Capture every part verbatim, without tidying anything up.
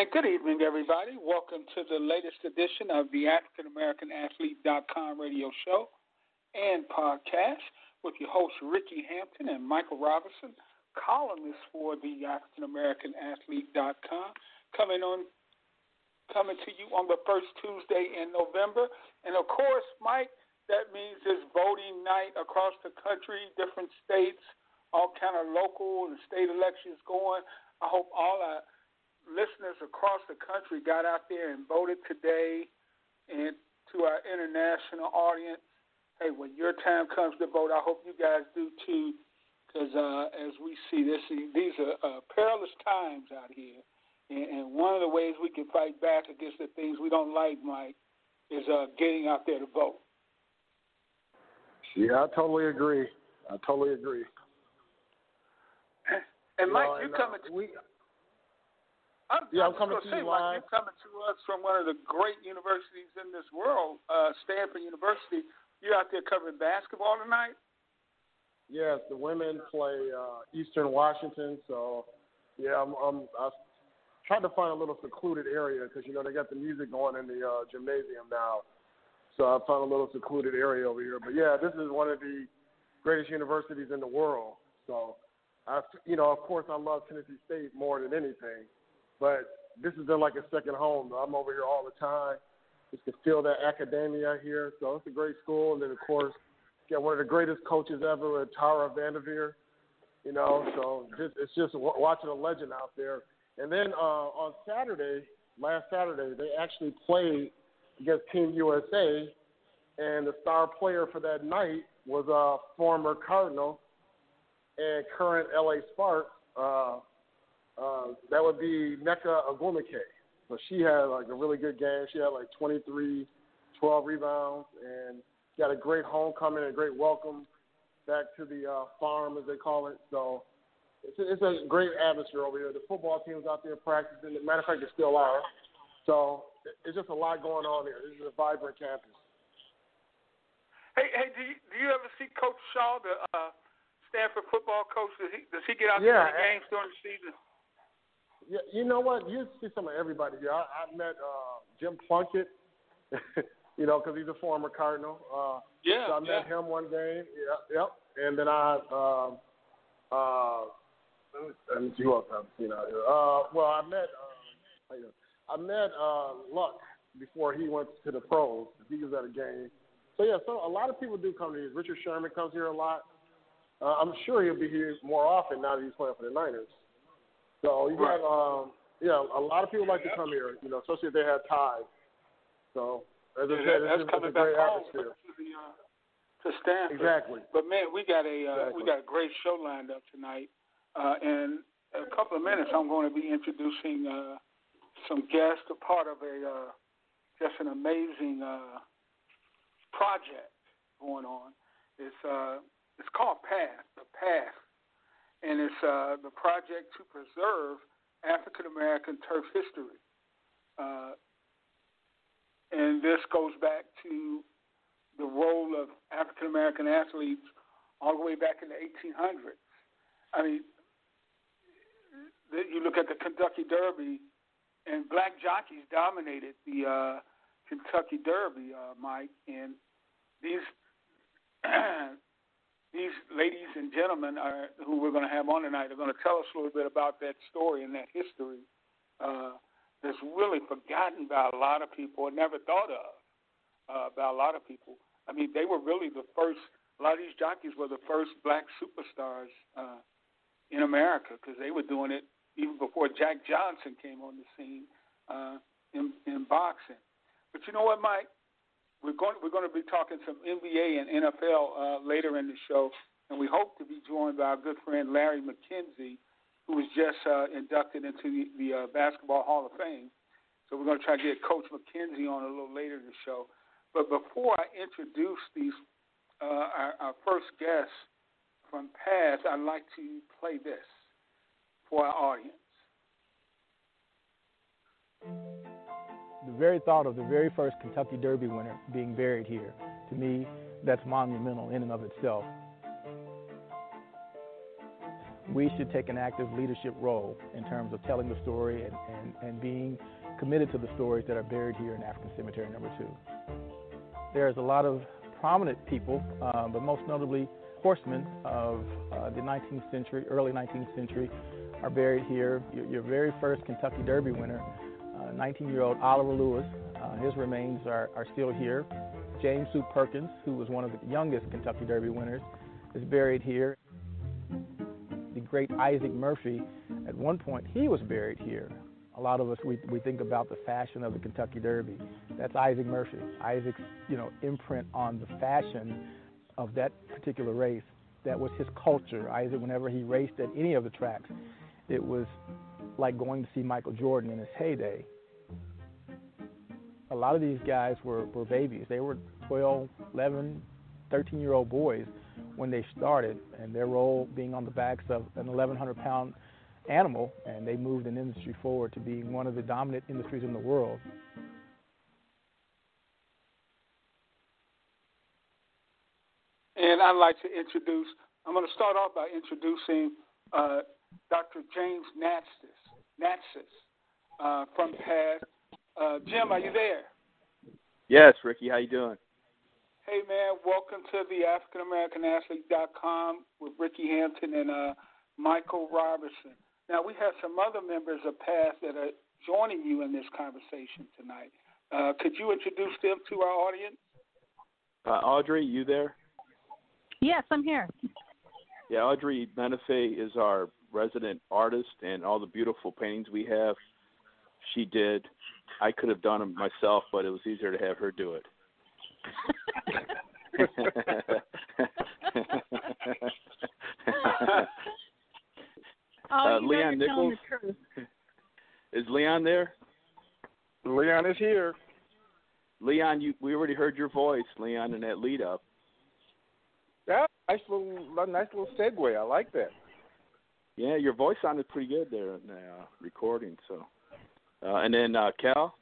And good evening, everybody. Welcome to the latest edition of the African American Athlete dot com radio show and podcast with your hosts, Ricky Hampton and Michael Robinson, columnists for the African American Athlete dot com, coming on, coming to you on the first Tuesday in November. And of course, Mike, that means it's voting night across the country, different states, all kind of local and state elections going. I hope all our listeners across the country got out there and voted today. And to our international audience, hey, when your time comes to vote, I hope you guys do too, because uh, as we see this, these are uh, perilous times out here. And, and one of the ways we can fight back against the things we don't like, Mike, is uh, getting out there to vote. Yeah, I totally agree. I totally agree. And you Mike, know, you and, coming? Uh, we, I'm, yeah, I'm, I'm coming to say, you Mike, live. you're coming to us from one of the great universities in this world, uh, Stanford University. You're out there covering basketball tonight? Yes, the women play uh, Eastern Washington. So, yeah, I'm, I'm I tried to find a little secluded area because, you know, they got the music going in the uh, gymnasium now. So I found a little secluded area over here. But, yeah, this is one of the greatest universities in the world. So, I, you know, of course, I love Tennessee State more than anything. But this has been like a second home. I'm over here all the time. Just can feel that academia here. So it's a great school. And then, of course, got one of the greatest coaches ever, Tara Vanderveer. You know, so just, it's just watching a legend out there. And then uh, on Saturday, last Saturday, they actually played against Team U S A. And the star player for that night was a former Cardinal and current L A Sparks. Uh, Uh, that would be Nneka Ogwumike. So she had like a really good game. She had like twenty-three, twelve rebounds, and got a great homecoming and a great welcome back to the uh, farm, as they call it. So it's a, it's a great atmosphere over here. The football team's out there practicing. As a matter of fact, they still are. So it's just a lot going on here. This is a vibrant campus. Hey, hey, do you, do you ever see Coach Shaw, the uh, Stanford football coach? Does he does he get out yeah, to the games during the season? Yeah, you know what? You see some of everybody here. I, I met uh, Jim Plunkett, you know, because he's a former Cardinal. Uh, yeah. So I met yeah. him one game. Yep, yep. And then I, um, uh, let me see who else I've seen out here. Uh, well, I met, uh, I met uh, Luck before he went to the pros. He was at a game. So yeah, so a lot of people do come here. Richard Sherman comes here a lot. Uh, I'm sure he'll be here more often now that he's playing for the Niners. So you got, um, yeah, a lot of people like to come here, you know, especially if they have ties. So as I yeah, said, that's it's, coming it's a back great home atmosphere. to, the, uh, to Stanford. Exactly. But man, we got a uh, exactly. we got a great show lined up tonight. Uh, in a couple of minutes, I'm going to be introducing uh, some guests, a part of a uh, just an amazing uh, project going on. It's uh, it's called PATH, the PATH. And it's uh, the project to preserve African American turf history. Uh, and this goes back to the role of African American athletes all the way back in the eighteen hundreds. I mean, you look at the Kentucky Derby, and black jockeys dominated the uh, Kentucky Derby, uh, Mike. And these These ladies and gentlemen are, who we're going to have on tonight are going to tell us a little bit about that story and that history uh, that's really forgotten by a lot of people or never thought of uh, by a lot of people. I mean, they were really the first, a lot of these jockeys were the first black superstars uh, in America because they were doing it even before Jack Johnson came on the scene uh, in, in boxing. But you know what, Mike? We're going, we're going to be talking some N B A and N F L uh, later in the show, and we hope to be joined by our good friend Larry McKenzie, who was just uh, inducted into the, the uh, Basketball Hall of Fame. So we're going to try to get Coach McKenzie on a little later in the show. But before I introduce these uh, our, our first guests from PATH, I'd like to play this for our audience. The very thought of the very first Kentucky Derby winner being buried here, to me, that's monumental in and of itself. we should take an active leadership role in terms of telling the story and, and, and being committed to the stories that are buried here in African Cemetery Number Two. There's a lot of prominent people, uh, but most notably horsemen of uh, the nineteenth century, early nineteenth century, are buried here. Your, your very first Kentucky Derby winner, nineteen-year-old uh, Oliver Lewis, uh, his remains are, are still here. James Sue Perkins, who was one of the youngest Kentucky Derby winners, is buried here. The great Isaac Murphy, at one point, he was buried here. A lot of us, we, we think about the fashion of the Kentucky Derby. That's Isaac Murphy. Isaac's, you know, imprint on the fashion of that particular race, that was his culture. Isaac, whenever he raced at any of the tracks, it was like going to see Michael Jordan in his heyday. A lot of these guys were, were babies. They were twelve, eleven, thirteen-year-old boys when they started, and their role being on the backs of an eleven hundred pound animal, and they moved an industry forward to being one of the dominant industries in the world. And I'd like to introduce, I'm going to start off by introducing uh, Doctor James Natsis, Natsis uh, from P A S. Uh, Jim, are you there? Yes, Ricky, how you doing? Hey, man, welcome to the African American Athlete dot com with Ricky Hampton and uh, Michael Robertson. Now, we have some other members of P A S that are joining you in this conversation tonight. Uh, could you introduce them to our audience? Uh, Audrey, you there? Yes, I'm here. Yeah, Audrey Menefee is our resident artist, and all the beautiful paintings we have, she did. I could have done them myself, but it was easier to have her do it. oh, uh, Leon Nichols. Is Leon there? Leon is here. Leon, you, we already heard your voice, Leon, in that lead up. Yeah, nice little, nice little segue. I like that. Yeah, your voice sounded pretty good there in the uh, recording. So, uh, and then uh, Cal.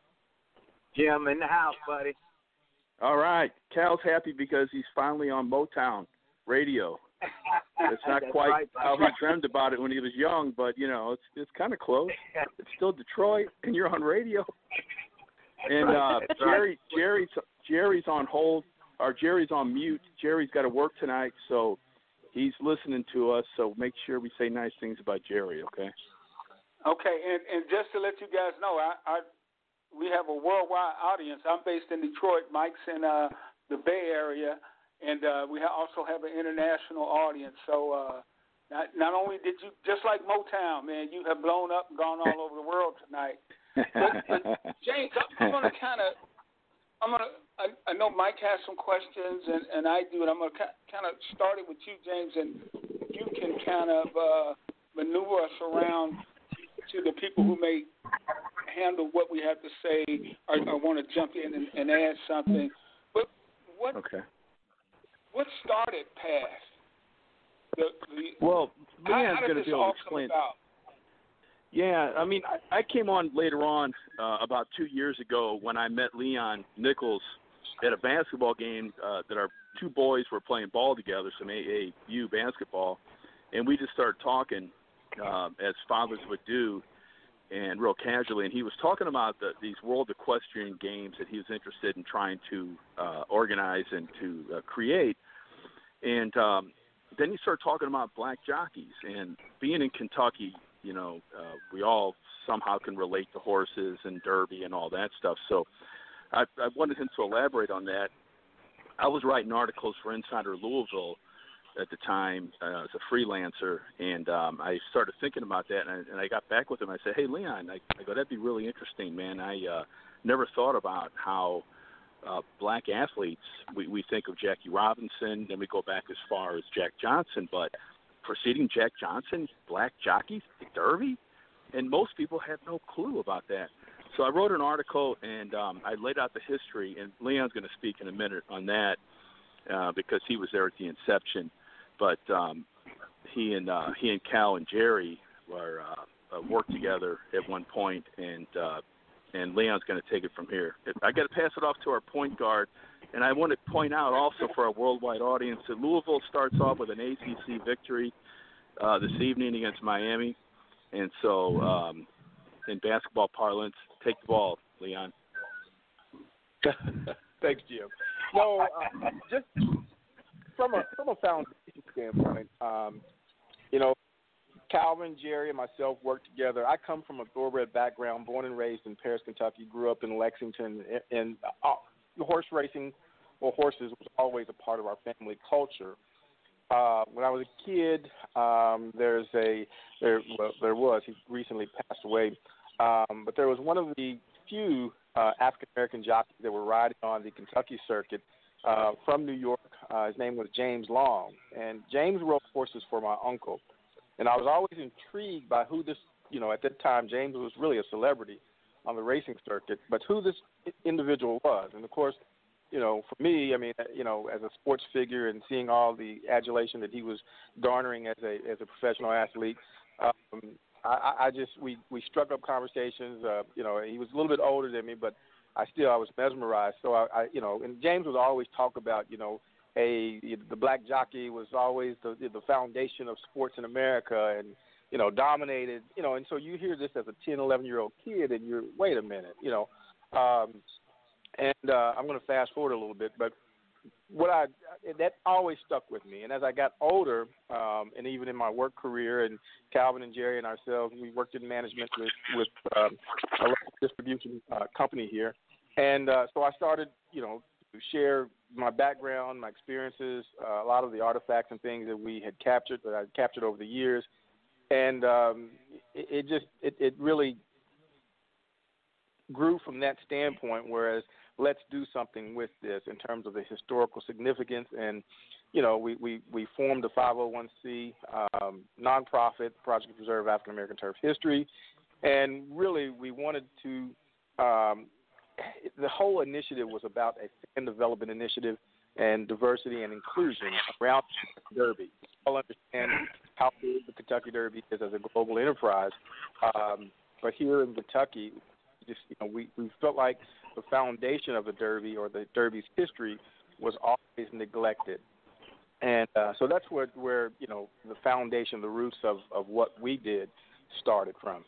Jim in the house, buddy. All right, Cal's happy because he's finally on Motown radio. It's not quite right, how he dreamed about it when he was young, but you know, it's it's kind of close. It's still Detroit, and you're on radio. And uh, Jerry, Jerry's Jerry's on hold, or Jerry's on mute. Jerry's got to work tonight, so he's listening to us. So make sure we say nice things about Jerry, okay? Okay, and, and just to let you guys know, I, I we have a worldwide audience. I'm based in Detroit. Mike's in uh, the Bay Area, and uh, we ha- also have an international audience. So uh, not not only did you, just like Motown, man, you have blown up and gone all over the world tonight. But, but James, I'm going to kind of, I'm going to, I, I know Mike has some questions, and, and I do, and I'm going to kind of start it with you, James, and you can kind of uh, maneuver us around to the people who may handle what we have to say or, or want to jump in and, and add something. But what okay. what started P A S? The, the, well, Leon's going to be able to explain. explain. Yeah, I mean, I, I came on later on uh, about two years ago when I met Leon Nichols at a basketball game uh, that our two boys were playing ball together, some A A U basketball, and we just started talking uh, as fathers would do, and real casually. And he was talking about the, these World Equestrian Games that he was interested in trying to uh, organize and to uh, create. And um, then he started talking about black jockeys. And being in Kentucky, you know, uh, we all somehow can relate to horses and Derby and all that stuff. So I, I wanted him to elaborate on that. I was writing articles for Insider Louisville at the time uh, as a freelancer, and um, I started thinking about that, and I, and I got back with him. I said, hey, Leon, I, I go, that'd be really interesting, man. I uh, never thought about how uh, black athletes, we, we think of Jackie Robinson, then we go back as far as Jack Johnson, but preceding Jack Johnson, black jockeys, the Derby, and most people have no clue about that. So I wrote an article, and um, I laid out the history, and Leon's going to speak in a minute on that uh, because he was there at the inception. But um, he and uh, he and Cal and Jerry were uh, uh, worked together at one point, and uh, and Leon's going to take it from here. I got to pass it off to our point guard, and I want to point out also for our worldwide audience that Louisville starts off with an A C C victory uh, this evening against Miami. And so, um, in basketball parlance, take the ball, Leon. Thanks, Jim. No, uh, just from a from a foundation standpoint, um, you know, Calvin, Jerry, and myself worked together. I come from a thoroughbred background, born and raised in Paris, Kentucky, grew up in Lexington, and uh, horse racing or horses was always a part of our family culture. Uh, when I was a kid, um, there's a there well, there was he recently passed away, um, but there was one of the few uh, African American jockeys that were riding on the Kentucky circuit uh, from New York. Uh, his name was James Long, and James rode horses for my uncle. And I was always intrigued by who this, you know, at that time, James was really a celebrity on the racing circuit, but who this individual was. And, of course, you know, for me, I mean, you know, as a sports figure and seeing all the adulation that he was garnering as a as a professional athlete, um, I, I just, we, we struck up conversations. Uh, you know, he was a little bit older than me, but I still, I was mesmerized. So, I, I you know, and James would always talk about, you know, A, the black jockey was always the the foundation of sports in America, and you know dominated. You know, and so you hear this as a ten, eleven year old kid, and you're wait a minute, you know. Um, and uh, I'm going to fast forward a little bit, but what I that always stuck with me. And as I got older, um, and even in my work career, and Calvin and Jerry and ourselves, we worked in management with with um, a local distribution uh, company here, and uh, so I started, you know. to share my background, my experiences, uh, a lot of the artifacts and things that we had captured, that I had captured over the years. And um, it, it just, it, it really grew from that standpoint, whereas let's do something with this in terms of the historical significance. And, you know, we, we, we formed a five oh one c um, nonprofit, Project to Preserve African American Turf History. And really we wanted to um, the whole initiative was about a fan development initiative and diversity and inclusion around the Derby. We all understand how big the Kentucky Derby is as a global enterprise, um, but here in Kentucky, just you know, we, we felt like the foundation of the Derby or the Derby's history was always neglected, and uh, so that's where where you know the foundation, the roots of, of what we did, started from.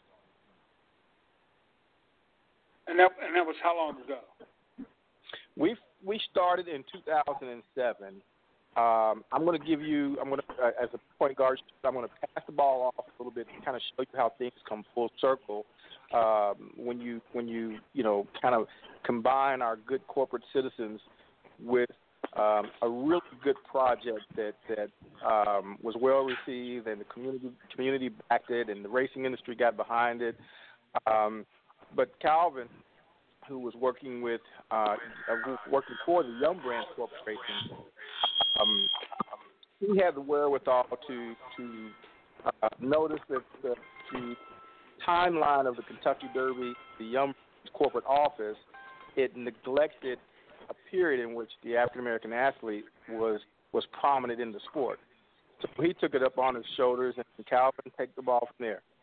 And that, and that was how long ago? We we started in two thousand seven. Um, I'm going to give you, I'm going to, uh, as a point guard, I'm going to pass the ball off a little bit and kind of show you how things come full circle um, when you when you you know kind of combine our good corporate citizens with um, a really good project that that um, was well received, and the community community backed it, and the racing industry got behind it. Um, But Calvin, who was working with, uh, working for the Young Brands Corporation, um, he had the wherewithal to to uh, notice that the, the timeline of the Kentucky Derby, the Young Brands corporate office, it neglected a period in which the African American athlete was was prominent in the sport. So he took it up on his shoulders, and Calvin take the ball from there.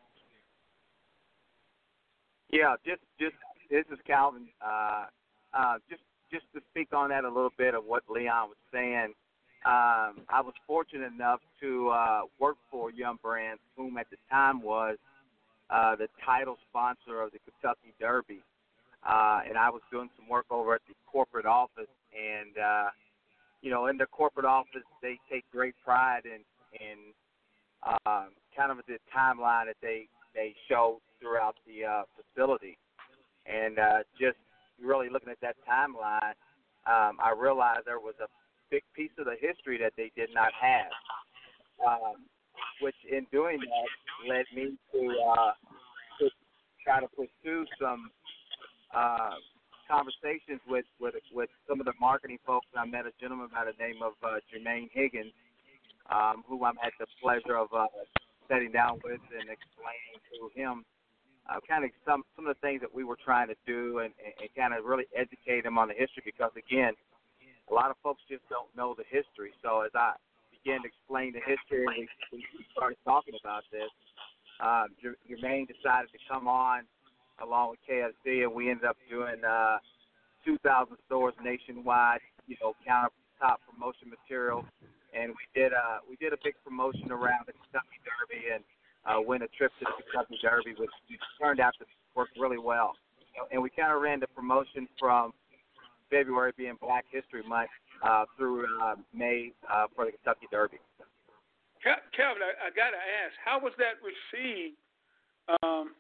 Yeah, just just this is Calvin. Uh, uh, just just to speak on that a little bit of what Leon was saying. Um, I was fortunate enough to uh, work for Young Brands, whom at the time was uh, the title sponsor of the Kentucky Derby, uh, and I was doing some work over at the corporate office. And uh, you know, in the corporate office, they take great pride in in uh, kind of the timeline that they they show throughout the uh, facility. And uh, just really looking at that timeline, um, I realized there was a big piece of the history that they did not have, um, which in doing that led me to, uh, to try to pursue some uh, conversations with, with with some of the marketing folks. And I met a gentleman by the name of uh, Jermaine Higgins, um, who I had the pleasure of uh, sitting down with and explaining to him uh, kind of some, some of the things that we were trying to do, and, and, and kind of really educate him on the history, because, again, a lot of folks just don't know the history. So as I began to explain the history and we, we started talking about this, uh, Jermaine decided to come on along with K F C, and we ended up doing uh, two thousand stores nationwide, you know, countertop promotion material and we did uh we did a big promotion around the Kentucky Derby and uh, went a trip to the Kentucky Derby, which turned out to work really well. And we kind of ran the promotion from February being Black History Month uh, through uh, May uh, for the Kentucky Derby. Calvin, I, I got to ask, how was that received um,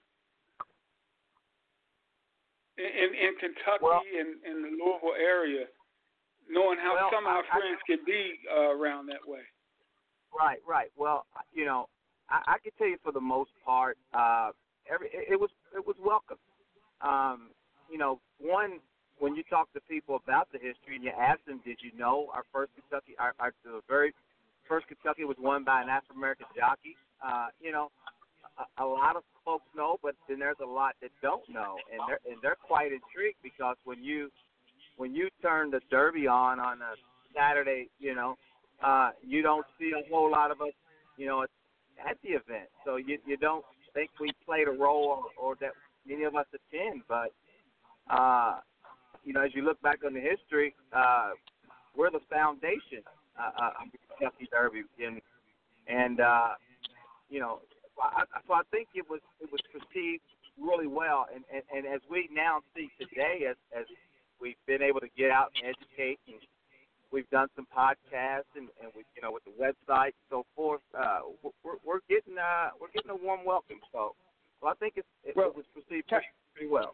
in, in Kentucky well, and in the Louisville area, knowing how well, some of our I, friends I, could be uh, around that way? Right, right. Well, you know, I, I can tell you for the most part, uh, every it, it was it was welcome. Um, you know, one, when you talk to people about the history and you ask them, did you know our first Kentucky, our, our the very first Kentucky was won by an African American jockey? Uh, you know, a, a lot of folks know, but then there's a lot that don't know, and they're and they're quite intrigued because when you when you turn the Derby on on a Saturday, you know, uh, you don't see a whole lot of us, you know, at the event, so you you don't think we played a role or, or that many of us attend, but uh, you know, as you look back on the history, uh, we're the foundation uh, uh, of the Kentucky Derby, and and uh, you know, I, so I think it was it was perceived really well, and, and, and as we now see today, as as we've been able to get out and educate, and we've done some podcasts, and, and we you know with the website and so forth, uh, we're we're getting uh, we're getting a warm welcome. So. Well, I think it's, it, well, it was perceived pretty, pretty well.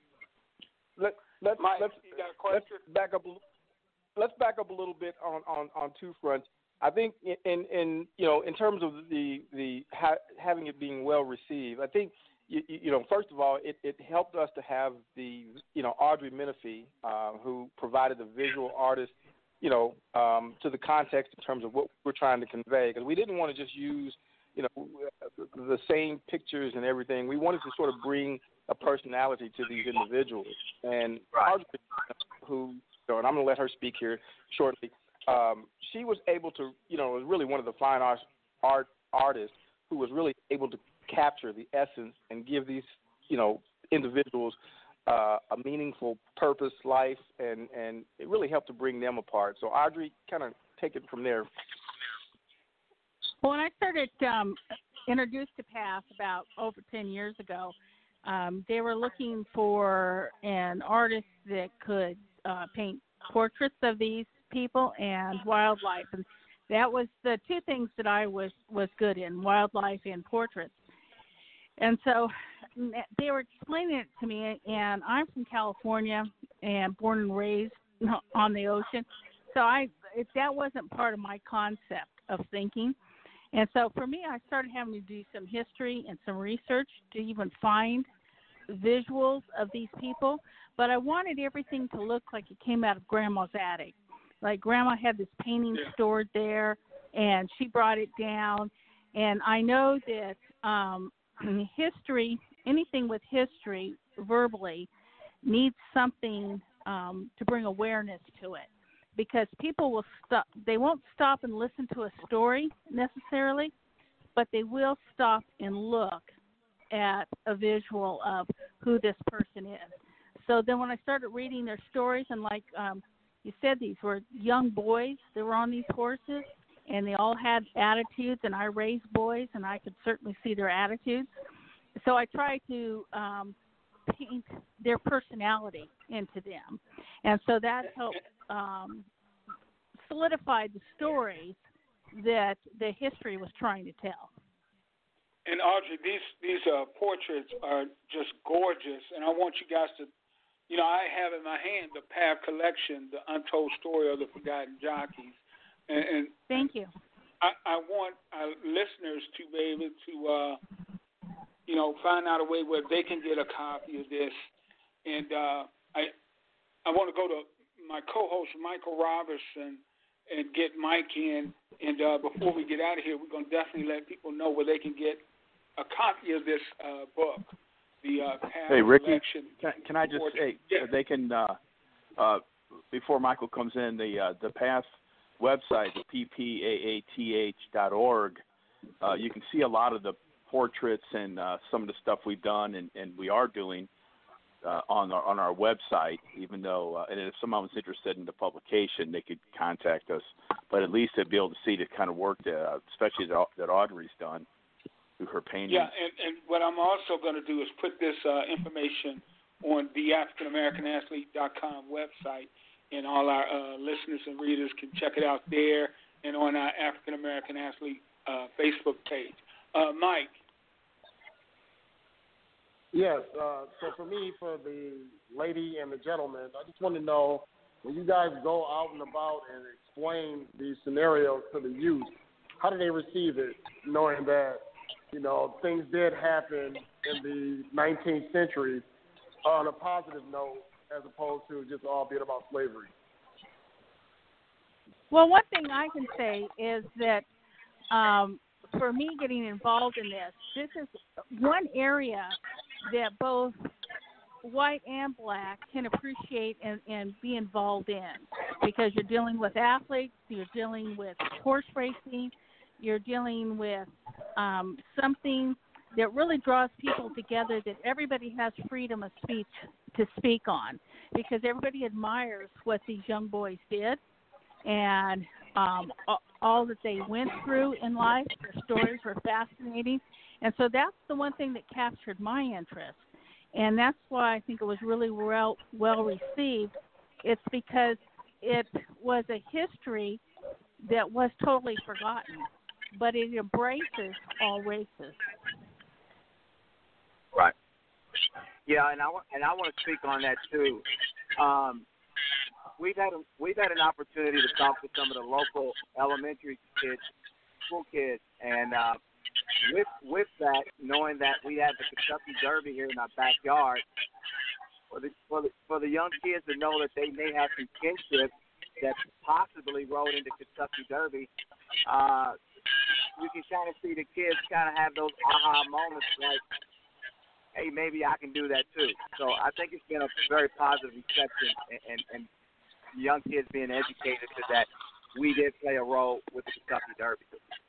Let, let's, Mike, let's, you got a question? let's back up. Let's back up a little bit on, on, on two fronts. I think in, in you know in terms of the the ha- having it being well received, I think you, you know first of all it, it helped us to have the you know Audrey Menifee uh, who provided the visual artist you know um, to the context in terms of what we're trying to convey, because we didn't want to just use you know, the same pictures and everything. We wanted to sort of bring a personality to these individuals. And right. Audrey, who, you know, and I'm going to let her speak here shortly, um, she was able to, you know, was really one of the fine art, art artists who was really able to capture the essence and give these, you know, individuals uh, a meaningful purpose, life, and, and it really helped to bring them apart. So, Audrey, kind of take it from there. Well, when I started um, introduced to P A T H about over ten years ago, um, they were looking for an artist that could uh, paint portraits of these people and wildlife, and that was the two things that I was, was good in, wildlife and portraits. And so they were explaining it to me, and I'm from California and born and raised on the ocean, so I it, that wasn't part of my concept of thinking. And so for me, I started having to do some history and some research to even find visuals of these people. But I wanted everything to look like it came out of Grandma's attic. Like Grandma had this painting stored there, and she brought it down. And I know that um, history, anything with history verbally, needs something um, to bring awareness to it. Because people will stop, they won't stop and listen to a story necessarily, but they will stop and look at a visual of who this person is. So then when I started reading their stories, and like um, you said, these were young boys that were on these horses, and they all had attitudes, and I raised boys, and I could certainly see their attitudes. So I tried to um, paint their personality into them. And so that helped um, solidify the stories that the history was trying to tell. And Audrey, these these uh, portraits are just gorgeous, and I want you guys to, you know, I have in my hand the P A T H collection, the Untold Story of the Forgotten Jockeys, and, and thank you. I, I want our listeners to be able to, uh, you know, find out a way where they can get a copy of this, and uh, I I want to go to my co-host Michael Robertson and get Mike in, and uh, before we get out of here, we're going to definitely let people know where they can get a copy of this uh, book, the uh, P A T H Hey, Ricky, collection. can, can I just say, yeah. they can, uh, uh, before Michael comes in, the uh, the P A T H website, the P P A A T H dot org, uh, you can see a lot of the portraits and uh, some of the stuff we've done and, and we are doing uh, on our on our website. Even though, uh, and if someone was interested in the publication, they could contact us. But at least they'd be able to see the kind of work that, uh, especially that, that Audrey's done through her paintings. Yeah, and, and what I'm also going to do is put this uh, information on the African American Athlete dot com website, and all our uh, listeners and readers can check it out there and on our African American Athlete uh, Facebook page. Uh, Mike. Yes, uh, so for me, for the lady and the gentleman, I just want to know, when you guys go out and about and explain these scenarios to the youth, how do they receive it, knowing that, you know, things did happen in the nineteenth century on a positive note as opposed to just all being about slavery? Well, one thing I can say is that um, for me getting involved in this, this is one area that both white and black can appreciate and, and be involved in, because you're dealing with athletes, you're dealing with horse racing, you're dealing with um, something that really draws people together, that everybody has freedom of speech to speak on, because everybody admires what these young boys did and um, all that they went through in life. Their stories were fascinating. And so that's the one thing that captured my interest. And that's why I think it was really well, well received. It's because it was a history that was totally forgotten, but it embraces all races. Right. Yeah, and I and I want to speak on that too. Um, we've had a, we've had an opportunity to talk to some of the local elementary kids, school kids, and uh, with with that, knowing that we have the Kentucky Derby here in our backyard, for the for the, for the young kids to know that they may have some kinship that possibly rode into Kentucky Derby, uh, you can kind of see the kids kind of have those aha moments like, hey, maybe I can do that too. So I think it's been a very positive reception, and, and, and young kids being educated to that we did play a role with the Kentucky Derby.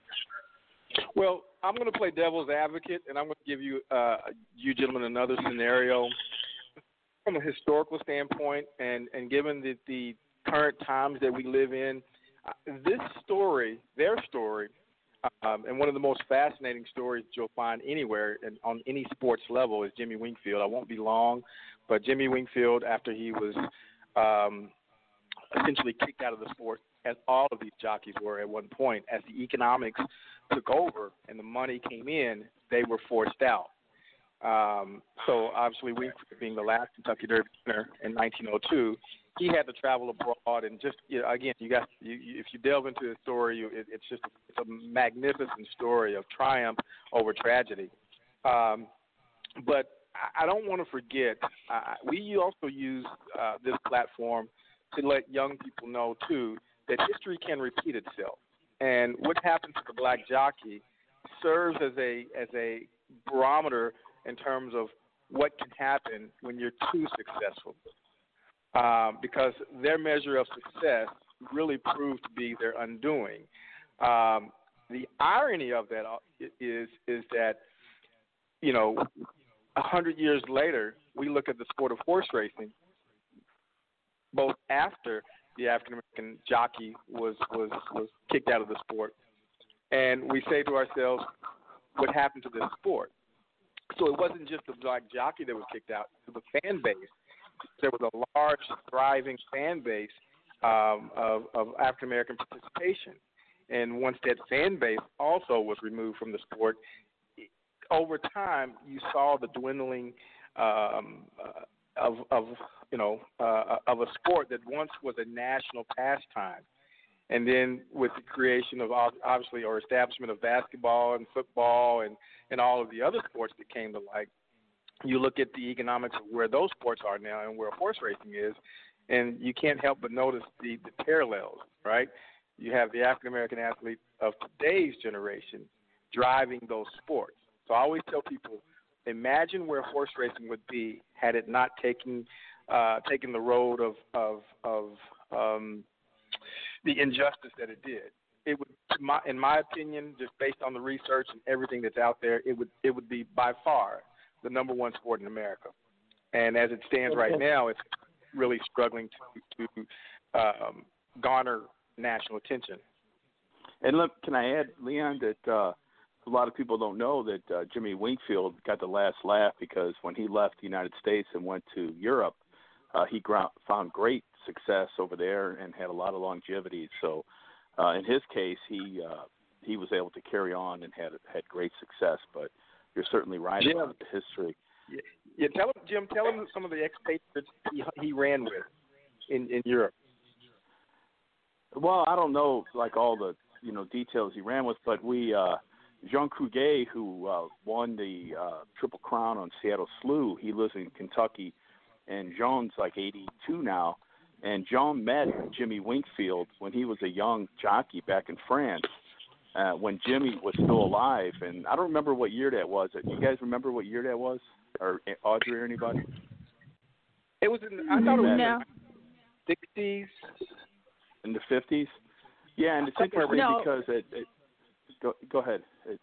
Well, I'm going to play devil's advocate, and I'm going to give you, uh, you gentlemen, another scenario from a historical standpoint, and, and given the, the current times that we live in, uh, this story, their story, um, and one of the most fascinating stories you'll find anywhere and on any sports level is Jimmy Wingfield. I won't be long, but Jimmy Wingfield, after he was um, essentially kicked out of the sport, as all of these jockeys were at one point, as the economics took over and the money came in, they were forced out. Um, so obviously, Wingfield being the last Kentucky Derby winner in nineteen oh two, he had to travel abroad, and just you know, again, you got you, you, if you delve into the story, you, it, it's just it's a magnificent story of triumph over tragedy. Um, but I, I don't want to forget, uh, we also use uh, this platform to let young people know too that history can repeat itself. And what happened to the black jockey serves as a as a barometer in terms of what can happen when you're too successful. Um, because their measure of success really proved to be their undoing. Um, the irony of that is is that, you know, a hundred years later, we look at the sport of horse racing, both after the African-American jockey was, was, was kicked out of the sport, and we say to ourselves, what happened to this sport? So it wasn't just the black jockey that was kicked out, it was the fan base. There was a large, thriving fan base um, of, of African-American participation. And once that fan base also was removed from the sport, over time you saw the dwindling um, uh, of, of, you know, uh, of a sport that once was a national pastime. And then with the creation of, obviously, or establishment of basketball and football and, and all of the other sports that came to light, you look at the economics of where those sports are now and where horse racing is, and you can't help but notice the, the parallels, right? You have the African-American athlete of today's generation driving those sports. So I always tell people, imagine where horse racing would be had it not taken uh, taken the road of, of, of um, the injustice that it did. It would, my, in my opinion, just based on the research and everything that's out there, it would it would be by far the number one sport in America. and as it stands right now, it's really struggling to, to um, garner national attention. And look, can I add, Leon, that uh, a lot of people don't know that uh, Jimmy Wingfield got the last laugh because when he left the United States and went to Europe, uh, he ground, found great success over there and had a lot of longevity. So uh, in his case, he uh, he was able to carry on and had had great success. But you're certainly right Jim, about the history. Yeah, yeah, tell him, Jim. Tell him some of the expatriates he, he ran with in, in Europe. Well, I don't know like all the you know details he ran with, but we uh, Jean Cruguet, who uh, won the uh, Triple Crown on Seattle Slew, he lives in Kentucky, and Jean's like eighty-two now. And Jean met Jimmy Wingfield when he was a young jockey back in France, uh, when Jimmy was still alive. And I don't remember what year that was. You guys remember what year that was? Or Audrey or anybody? It was in, I thought it was no. in the sixties. In the fifties? Yeah, and it's interesting no. because it, it go, go ahead. It,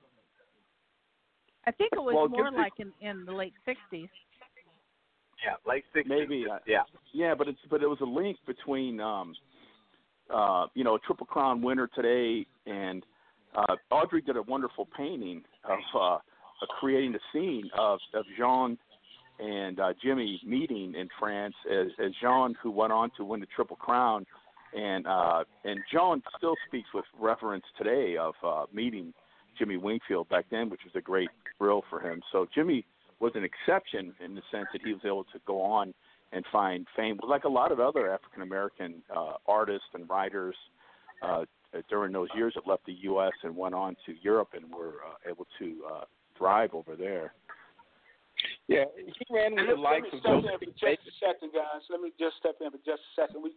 I think it was well, more give, like in, in the late sixties. Yeah, late sixties. Maybe. Yeah. Yeah, but it's but it was a link between um, uh, you know, a Triple Crown winner today, and uh, Audrey did a wonderful painting of uh, of creating the scene of, of Jean and uh, Jimmy meeting in France as, as Jean, who went on to win the Triple Crown, and uh, and Jean still speaks with reverence today of uh, meeting Jimmy Wingfield back then, which was a great thrill for him. So Jimmy was an exception in the sense that he was able to go on and find fame, like a lot of other African American uh, artists and writers uh, during those years that left the U S and went on to Europe and were uh, able to uh, thrive over there. Yeah, he ran with the likes of Joseph. Just a second, guys. Let me just step in for just a second. We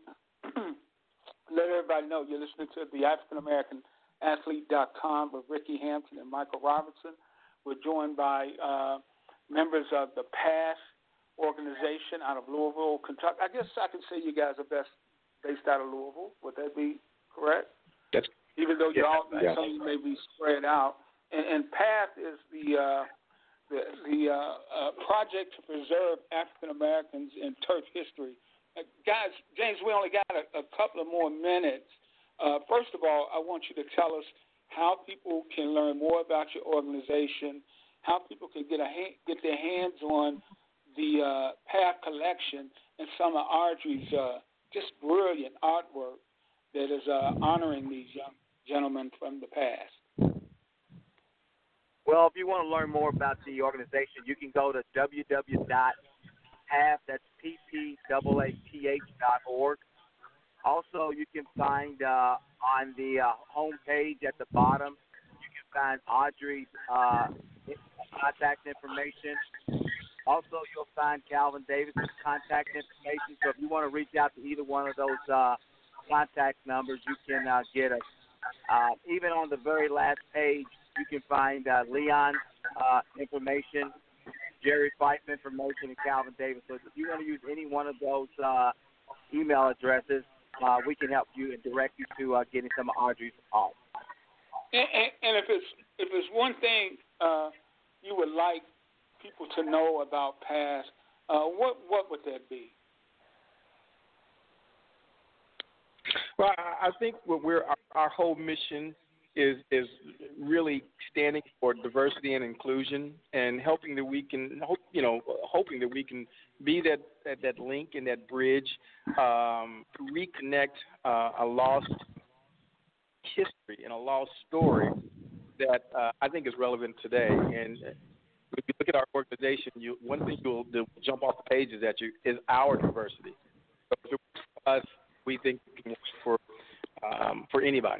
let everybody know you're listening to the African American Athlete dot com with Ricky Hampton and Michael Robertson. We're joined by uh, members of the P A S organization out of Louisville, Kentucky. I guess I can say you guys are best based out of Louisville. Would that be correct? That's even though you're yeah, all yeah. some of you may be spread out. And, and P A S is the uh, the, the uh, uh, project to preserve African Americans in turf history. Uh, guys, James, we only got a, a couple of more minutes. Uh, first of all, I want you to tell us how people can learn more about your organization, how people can get a ha- get their hands on the uh, P A F collection and some of Audrey's uh, just brilliant artwork that is uh, honoring these young gentlemen from the past. Well, if you want to learn more about the organization, you can go to w w w dot p a f, that's P P A A T H dot org. Also, you can find uh, on the uh, home page at the bottom, you can find Audrey's uh, contact information. Also, you'll find Calvin Davis's contact information. So if you want to reach out to either one of those uh, contact numbers, you can uh, get us. Uh, even on the very last page, you can find uh, Leon's uh, information, Jerry Fife information, and Calvin Davis. So if you want to use any one of those uh, email addresses, uh, we can help you and direct you to uh, getting some of Audrey's art. And, and, and if it's if it's one thing uh, you would like people to know about P A S, uh, what what would that be? Well, I think what we're our, our whole mission is is really standing for diversity and inclusion, and helping that we can, you know, hoping that we can be that that, that link and that bridge um, to reconnect uh, a lost history and a lost story that uh, I think is relevant today. And if you look at our organization, you, one thing you'll, you'll jump off the pages at you is our diversity. So if it works for us, we think it can work for um, for anybody.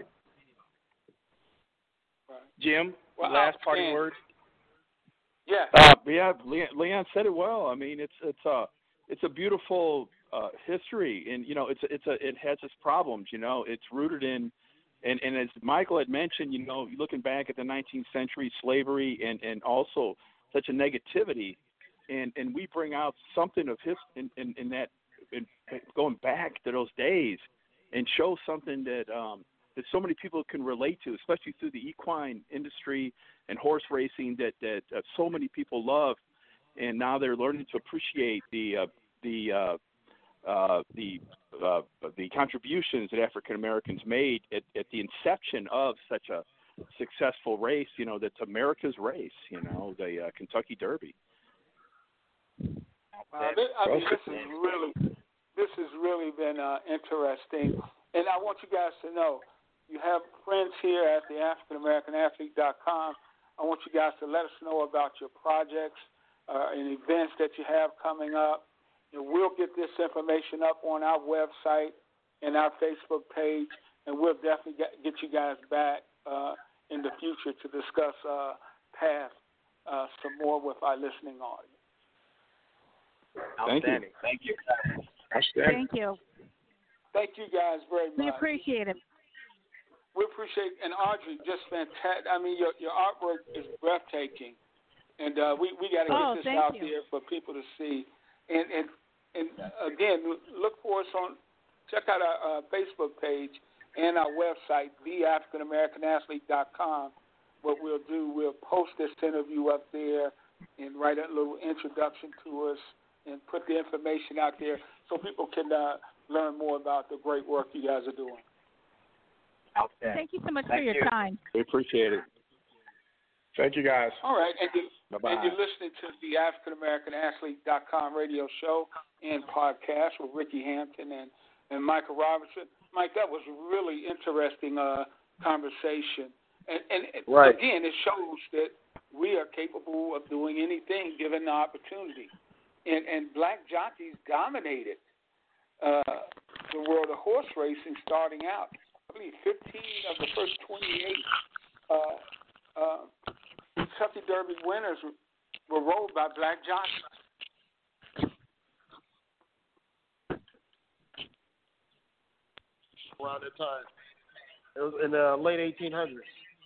Right. Jim, well, last parting word. Yeah. Uh, yeah, Leon, Leon said it well. I mean, it's it's a it's a beautiful uh, history, and you know, it's it's a it has its problems. You know, it's rooted in, and and as Michael had mentioned, you know, looking back at the nineteenth century, slavery, and and also such a negativity, and and we bring out something of his in in, in that, in, going back to those days, and show something that um, that so many people can relate to, especially through the equine industry and horse racing that that uh, so many people love. and now they're learning to appreciate the uh, the uh, uh, the uh, the contributions that African Americans made at, at the inception of such a successful race. You know, that's America's race. You know, the uh, Kentucky Derby. Uh, this, I mean, this is really, this has really been uh, interesting, and I want you guys to know, you have friends here at the African American Athlete dot com. I want you guys to let us know about your projects uh, and events that you have coming up. And we'll get this information up on our website and our Facebook page, and we'll definitely get, get you guys back uh, in the future to discuss uh, past uh, some more with our listening audience. Outstanding. Thank you. Thank you. Thank you guys very much. We appreciate it. We appreciate, and Audrey, just fantastic. I mean, your your artwork is breathtaking, and uh, we we got to get oh, this thank out you. there for people to see. And and and again, look for us on. Check out our uh, Facebook page and our website, the African American Athlete dot com. What we'll do, we'll post this interview up there and write a little introduction to us and put the information out there so people can uh, learn more about the great work you guys are doing. Thank you so much Thank for your you. time. We appreciate it. Thank you, guys. All right, and, you, Bye-bye. and you're listening to the African American Athlete dot com radio show and podcast with Ricky Hampton and, and Michael Robertson. Mike, that was a really interesting uh, conversation. And, and right. again, it shows that we are capable of doing anything given the opportunity. And, and black jockeys dominated uh, the world of horse racing starting out. I believe fifteen of the first twenty-eight uh, uh, Kentucky Derby winners were rode by black jockeys. Around that time, it was in the late eighteen hundreds.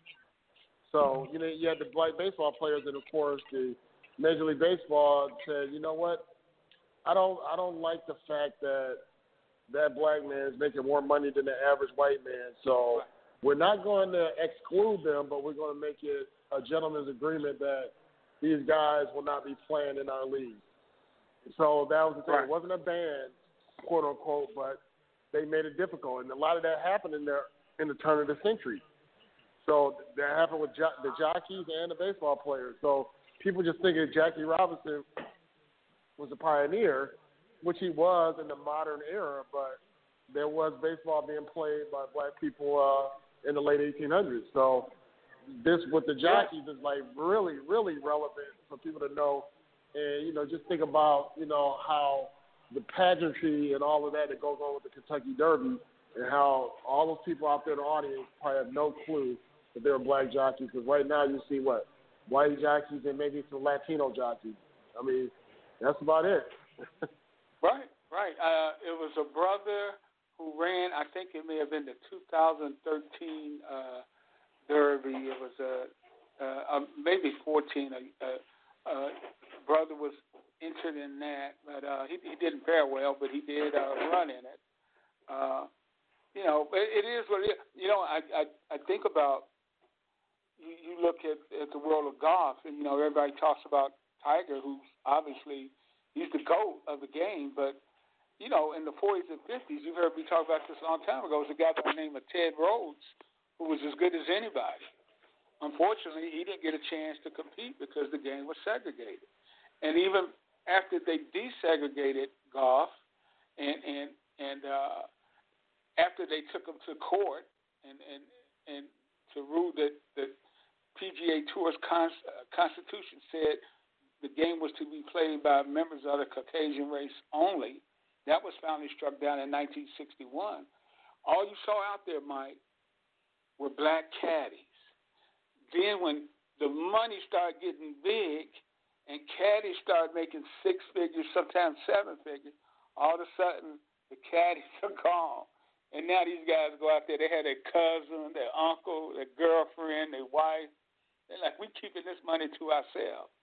So you know, you had the black baseball players, and of course, the Major League Baseball said, you know what? I don't, I don't like the fact that that black man is making more money than the average white man. So we're not going to exclude them, but we're going to make it a gentleman's agreement that these guys will not be playing in our league. So that was the thing. Right. It wasn't a ban, quote unquote, but they made it difficult, and a lot of that happened in the in the turn of the century. So that happened with jo- the jockeys and the baseball players. So people just think that Jackie Robinson was a pioneer, which he was in the modern era, but there was baseball being played by black people uh, in the late eighteen hundreds. So this with the jockeys is like really, really relevant for people to know. And, you know, just think about, you know, how the pageantry and all of that that goes on with the Kentucky Derby and how all those people out there in the audience probably have no clue that they're black jockeys. Because right now you see what? White jockeys and maybe some Latino jockeys. I mean, that's about it. Right, right. Uh, it was a brother who ran, I think it may have been the two thousand thirteen uh, Derby. It was a, uh, uh, maybe fourteen. A, a, a brother was entered in that, but uh, he, he didn't fare well, but he did uh, run in it. Uh, you know, it, it is what it is. You know, I, I, I think about, you, you look at, at the world of golf, and, you know, everybody talks about Tiger, who's obviously, he's the GOAT of the game, but, you know, in the forties and fifties, you've heard me talk about this a long time ago, was a guy by the name of Ted Rhodes, who was as good as anybody. Unfortunately, he didn't get a chance to compete because the game was segregated. And even after they desegregated golf and and, and uh, after they took him to court and, and, and to rule that the P G A Tour's con- uh, constitution said the game was to be played by members of the Caucasian race only, that was finally struck down in nineteen sixty-one. All you saw out there, Mike, were black caddies. Then when the money started getting big and caddies started making six figures, sometimes seven figures, all of a sudden the caddies are gone. And now these guys go out there, they have their cousin, their uncle, their girlfriend, their wife. They're like, we're keeping this money to ourselves.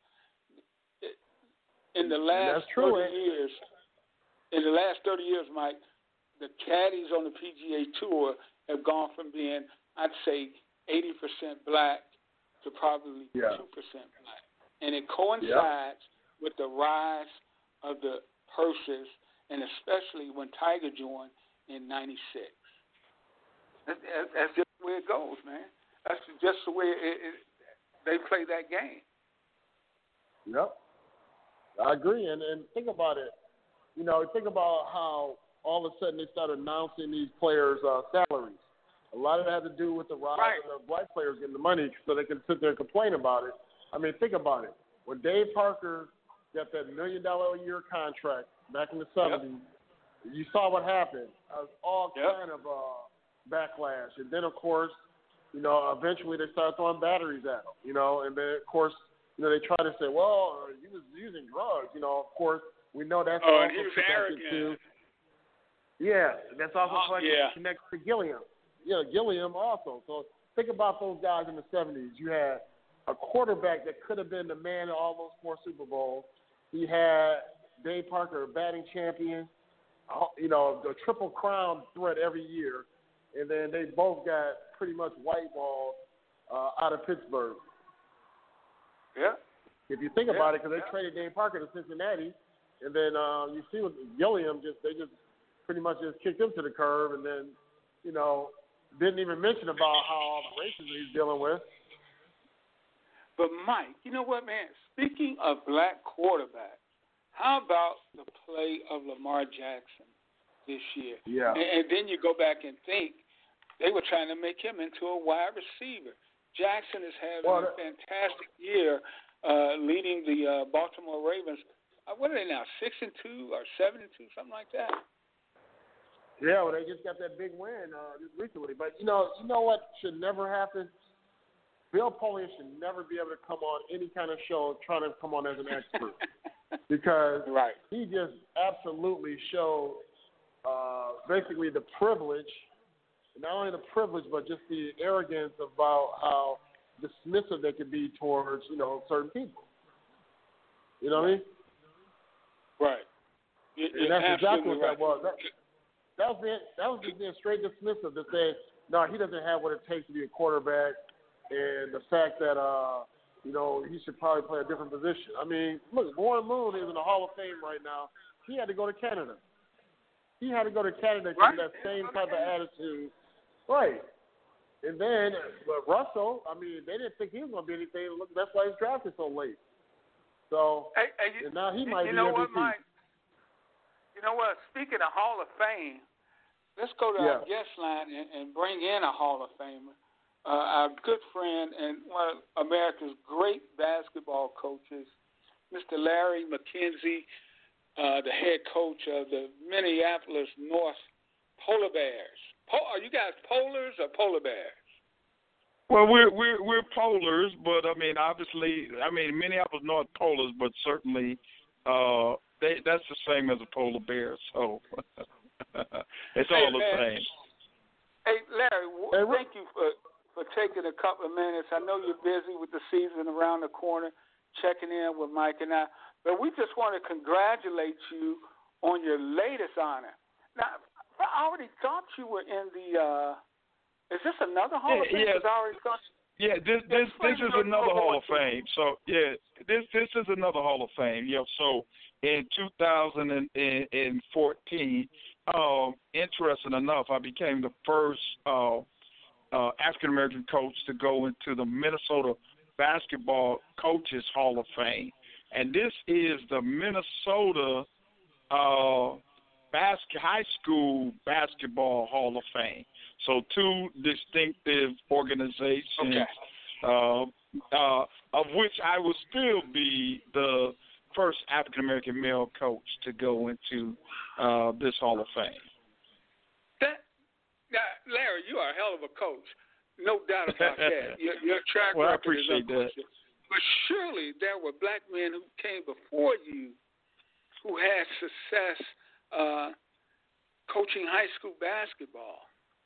In the last true, thirty years, in the last thirty years, Mike, the caddies on the P G A Tour have gone from being, I'd say, eighty percent black to probably yeah. two percent black. And it coincides with the rise of the purses, and especially when Tiger joined in ninety-six. That's, that's just the way it goes, man. That's just the way it, it, they play that game. Yep. I agree. And, and think about it. You know, think about how all of a sudden they started announcing these players' uh, salaries. A lot of it had to do with the rise right. of the black players getting the money so they can sit there and complain about it. I mean, think about it. When Dave Parker got that million dollar a year contract back in the seventies, yep. you saw what happened. Uh, all yep. kind of uh, backlash. And then, of course, you know, eventually they started throwing batteries at him, you know, and then, of course, you know, they try to say, well, he was using drugs. You know, of course, we know that's oh, also and he was connected arrogant. to. Yeah, that's also oh, connected, yeah. connected to Gilliam. Yeah, Gilliam also. So think about those guys in the seventies. You had a quarterback that could have been the man of all those four Super Bowls. He had Dave Parker, a batting champion, you know, the triple crown threat every year. And then they both got pretty much whiteballed uh, out of Pittsburgh. Yeah. If you think yeah. about it, because they yeah. traded Dave Parker to Cincinnati, and then uh, you see with Gilliam, just they just pretty much just kicked him to the curb, and then, you know, didn't even mention about how all the racism he's dealing with. But, Mike, you know what, man? Speaking of black quarterbacks, how about the play of Lamar Jackson this year? Yeah. And, and then you go back and think they were trying to make him into a wide receiver. Jackson is having well, a fantastic year uh, leading the uh, Baltimore Ravens. Uh, what are they now, six and two or seven and two, something like that? Yeah, well, they just got that big win uh, just recently. But, you know, you know what should never happen? Bill Polian should never be able to come on any kind of show trying to come on as an expert. because right. he just absolutely showed uh, basically the privilege, not only the privilege, but just the arrogance about how dismissive they could be towards, you know, certain people. You know what I mean? Right. You're and that's exactly what right. that was. That, that was it. That was just being straight dismissive to say, no, he doesn't have what it takes to be a quarterback, and the fact that, uh, you know, he should probably play a different position. I mean, look, Warren Moon is in the Hall of Fame right now. He had to go to Canada. He had to go to Canada to right. get that same type of attitude. Right. And then, but Russell, I mean, they didn't think he was going to be anything. Look, that's why he's drafted so late. So, hey, hey, you, and now he might you be know M V P. What, Mike? You know what? Speaking of Hall of Fame, let's go to yeah. our guest line and, and bring in a Hall of Famer, uh, our good friend and one of America's great basketball coaches, Mister Larry McKenzie, uh, the head coach of the Minneapolis North Polar Bears. Po- are you guys polars or polar bears? Well, we're we're we're polars, but I mean, obviously, I mean, Minneapolis North polars, but certainly, uh, they that's the same as a polar bear. So it's all hey, the man. same. Hey, Larry, w- hey, thank you for for taking a couple of minutes. I know you're busy with the season around the corner, checking in with Mike and I, but we just want to congratulate you on your latest honor. Now, I already thought you were in the. Uh, is this another Hall yeah, of Fame? Yeah, I already thought. Yeah, this this this is another Hall of Fame. So yeah, this this is another Hall of Fame. Yeah. So in two thousand fourteen, um, interesting enough, I became the first uh, uh, African American coach to go into the Minnesota Basketball Coaches Hall of Fame, and this is the Minnesota uh, basket high school basketball Hall of Fame. So two distinctive organizations, okay. uh, uh, of which I will still be the first African American male coach to go into uh, this Hall of Fame. That, now, Larry, you are a hell of a coach, no doubt about that. Your, your track well, record I appreciate is unquestionable. But surely there were black men who came before you who had success uh, coaching high school basketball.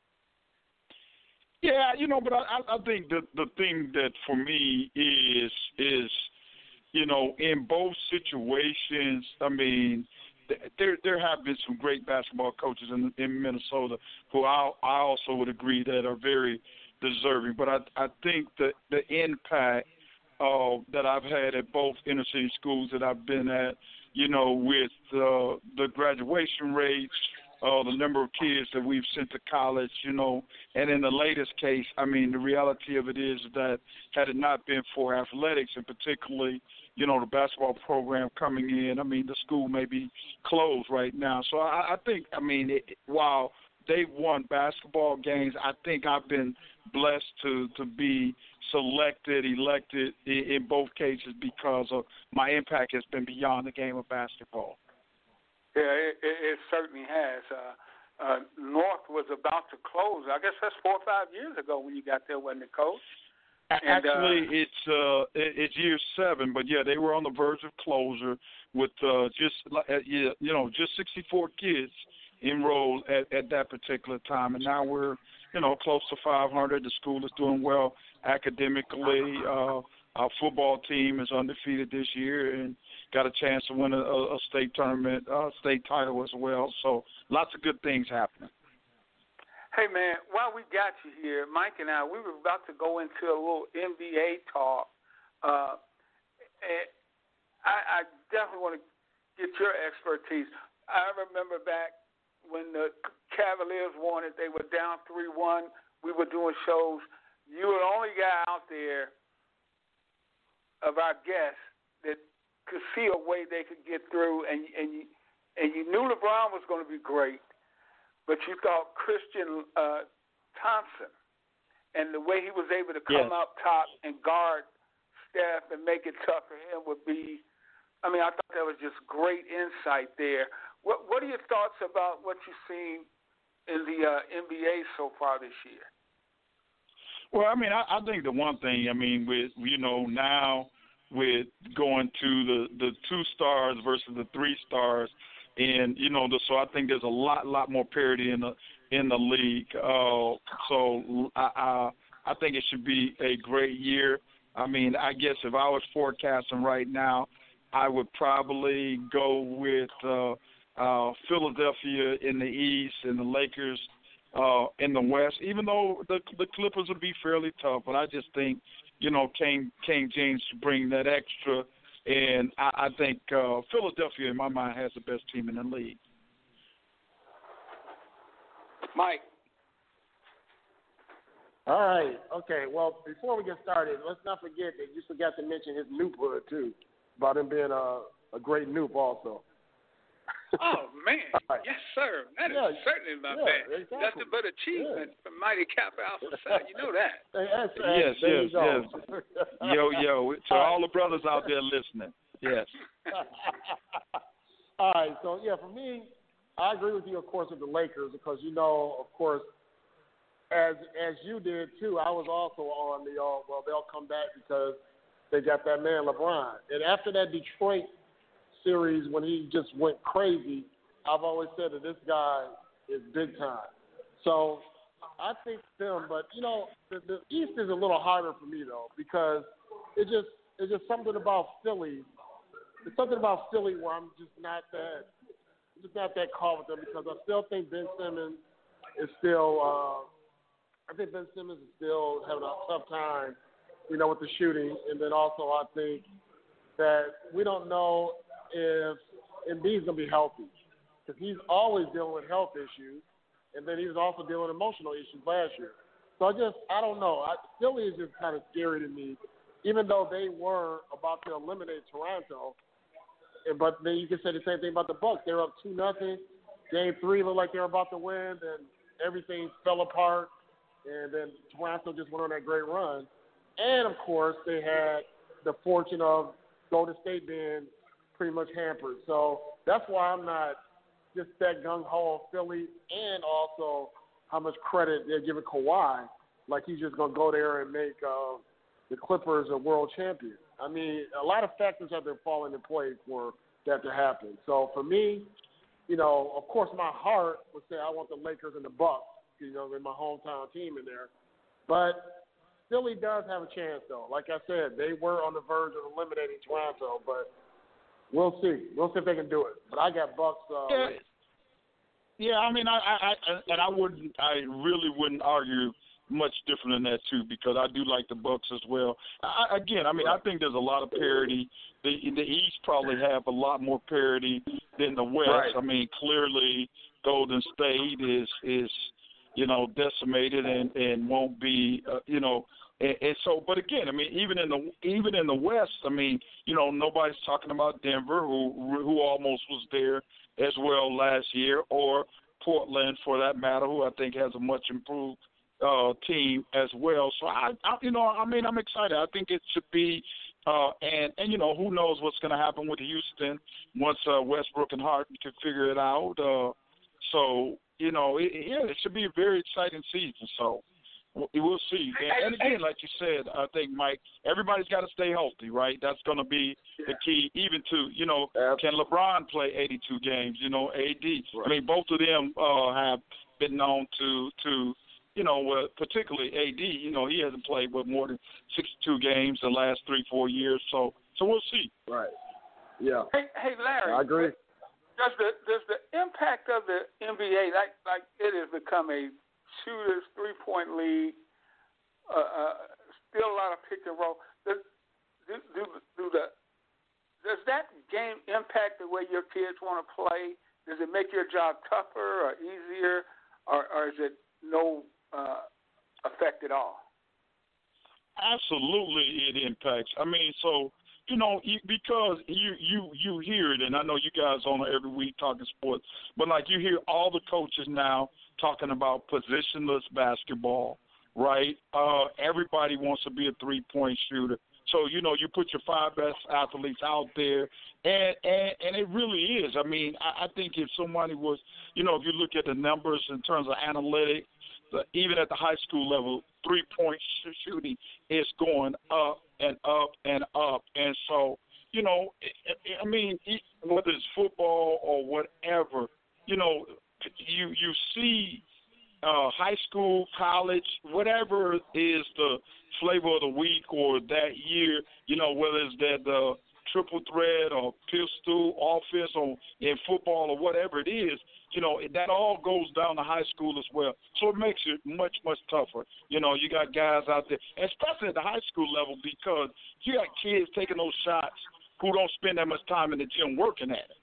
Yeah, you know, but I, I think the the thing that for me is is, you know, in both situations, I mean, there there have been some great basketball coaches in in Minnesota who I I also would agree that are very deserving. But I I think that the impact uh, that I've had at both inner city schools that I've been at, you know, with uh, the graduation rates, uh, the number of kids that we've sent to college, you know, and in the latest case, I mean, the reality of it is that had it not been for athletics and particularly, you know, the basketball program coming in, I mean, the school may be closed right now. So I, I think, I mean, it, while they've won basketball games, I think I've been blessed to, to be selected, elected in, in both cases because of my impact has been beyond the game of basketball. Yeah, it, it, it certainly has. Uh, uh, North was about to close. I guess that's four or five years ago when you got there, wasn't it, Coach? And, Actually, uh, it's uh, it, it's year seven, but yeah, they were on the verge of closure with uh, just uh, you know just sixty-four kids enrolled at, at that particular time, and now we're you know close to five hundred. The school is doing well academically. Uh, our football team is undefeated this year and got a chance to win a, a state tournament, uh, state title as well. So lots of good things happening. Hey, man, while we got you here, Mike and I, we were about to go into a little N B A talk. Uh, and I, I definitely want to get your expertise. I remember back when the Cavaliers won it, they were down three one. We were doing shows. You were the only guy out there of our guests that could see a way they could get through, and, and, you, and you knew LeBron was going to be great. But you thought Christian uh, Thompson and the way he was able to come yes. up top and guard Steph and make it tough for him would be, I mean, I thought that was just great insight there. What What are your thoughts about what you've seen in the uh, N B A so far this year? Well, I mean, I, I think the one thing, I mean, with, you know, now with going to the, the two stars versus the three stars, and you know, the, so I think there's a lot, lot more parity in the in the league. Uh, so I, I, I think it should be a great year. I mean, I guess if I was forecasting right now, I would probably go with uh, uh, Philadelphia in the East and the Lakers uh, in the West. Even though the the Clippers will be fairly tough, but I just think you know, King King James should bring that extra. And I, I think uh, Philadelphia, in my mind, has the best team in the league. Mike. All right. Okay. Well, before we get started, let's not forget that you forgot to mention his noobhood, too, about him being a, a great noob also. Oh, man. Right. Yes, sir. That yeah, is certainly my yeah, man. Exactly. Nothing but achievement yeah. from Mighty Kappa Alpha Psi. You know that. Hey, that's, yes, there yes, you go. yes. Yo, yo. To all the brothers out there listening. Yes. All right. So, yeah, for me, I agree with you, of course, with the Lakers because, you know, of course, as as you did, too, I was also on the, uh, well, they'll come back because they got that man LeBron. And after that Detroit series when he just went crazy, I've always said that this guy is big time. So I think them, but, you know, the, the East is a little harder for me, though, because it just it's just something about Philly. It's something about Philly where I'm just not that just not that caught with them because I still think Ben Simmons is still uh, I think Ben Simmons is still having a tough time, you know, with the shooting. And then also I think that we don't know if Embiid's going to be healthy because he's always dealing with health issues. And then he was also dealing with emotional issues last year. So I just, I don't know. I, Philly is just kind of scary to me, even though they were about to eliminate Toronto. But then you can say the same thing about the Bucks. They're up two nothing. Game three looked like they were about to win, then everything fell apart, and then Toronto just went on that great run. And of course, they had the fortune of Golden State being pretty much hampered. So that's why I'm not just that gung ho of Philly, and also how much credit they're giving Kawhi, like he's just gonna go there and make uh, the Clippers a world champion. I mean, a lot of factors have been falling in place for that to happen. So for me, you know, of course, my heart would say I want the Lakers and the Bucks, you know, in my hometown team in there. But Philly does have a chance, though. Like I said, they were on the verge of eliminating Toronto, but we'll see. We'll see if they can do it. But I got Bucks. Uh, yeah. yeah, I mean, I, I, I, and I wouldn't, I really wouldn't argue much different than that too, because I do like the Bucks as well. I, again, I mean, I think there's a lot of parity. The the East probably have a lot more parity than the West. Right. I mean, clearly Golden State is is you know decimated and and won't be uh, you know. And, and so, but again, I mean, even in the even in the West, I mean, you know, nobody's talking about Denver, who who almost was there as well last year, or Portland, for that matter, who I think has a much improved uh, team as well. So I, I, you know, I mean, I'm excited. I think it should be, uh, and and you know, who knows what's going to happen with Houston once uh, Westbrook and Harden can figure it out. Uh, so you know, it, yeah, it should be a very exciting season. So. We'll see. And, and again, like you said, I think, Mike, everybody's got to stay healthy, right? That's going to be the key, even to, you know, can LeBron play eighty-two games? You know, A D. Right. I mean, both of them uh, have been known to, to you know, uh, particularly A D, you know, he hasn't played with more than sixty-two games the last three, four years. So so we'll see. Right. Yeah. Hey, hey Larry. I agree. Does the, does the impact of the N B A, like, like it has become a shooters, three-point league, uh, uh, still a lot of pick and roll. Does, do, do, do the, does that game impact the way your kids want to play? Does it make your job tougher or easier, or, or is it no uh, effect at all? Absolutely, it impacts. I mean, so, you know, because you, you, you hear it, and I know you guys on every week talking sports, but, like, you hear all the coaches now talking about positionless basketball, right? Uh, everybody wants to be a three-point shooter. So, you know, you put your five best athletes out there, and and, and it really is. I mean, I, I think if somebody was, you know, if you look at the numbers in terms of analytics, the, even at the high school level, three-point sh- shooting is going up and up and up. And so, you know, I mean, whether it's football or whatever, you know, you you see uh, high school, college, whatever is the flavor of the week or that year, you know, whether it's that uh, triple threat or pistol offense or in football or whatever it is, you know, that all goes down to high school as well. So it makes it much, much tougher. You know, you got guys out there, especially at the high school level, because you got kids taking those shots who don't spend that much time in the gym working at it.